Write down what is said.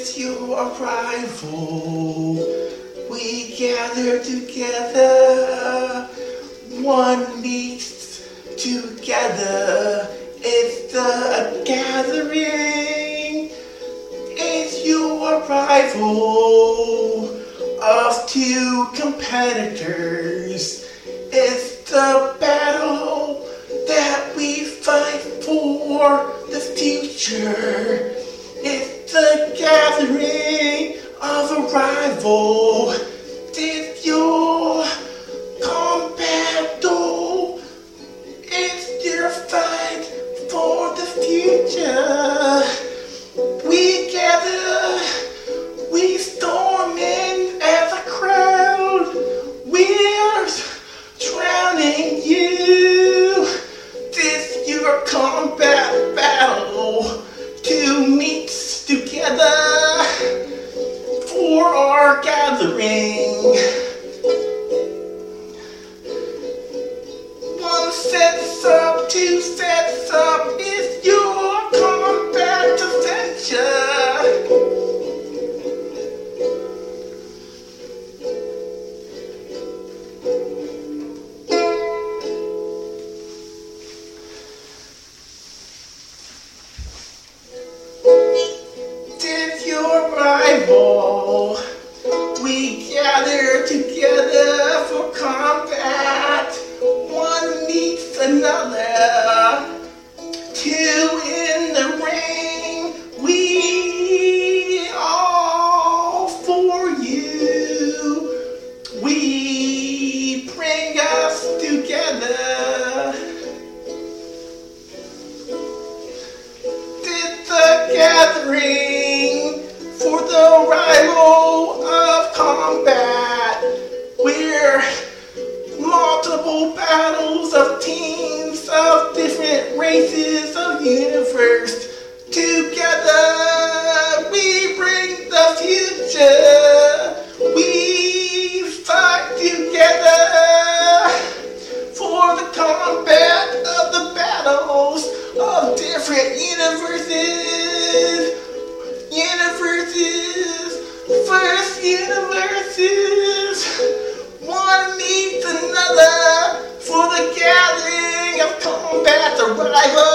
With your arrival, we gather together. One meets together. It's the gathering. It's your arrival of two competitors. It's the battle that we fight for the future. It's the gathering of a rival. It's your combat duel. It's your fight for the future. We gather, we storm in as a crowd. We're drowning you. This your combat battle. Two meets together for our gathering. One sets up, two sets up. It's your combat adventure. It's your rival. We gather together for combat. One meets another. Two in the ring. We all for you. We bring us together. It's the gathering for the rival of combat. We're multiple battles of teams of different races of universe. Together we bring the future. We fight together for the combat of the battles of different universes. First universes. One meets another for the gathering of combat, the rival.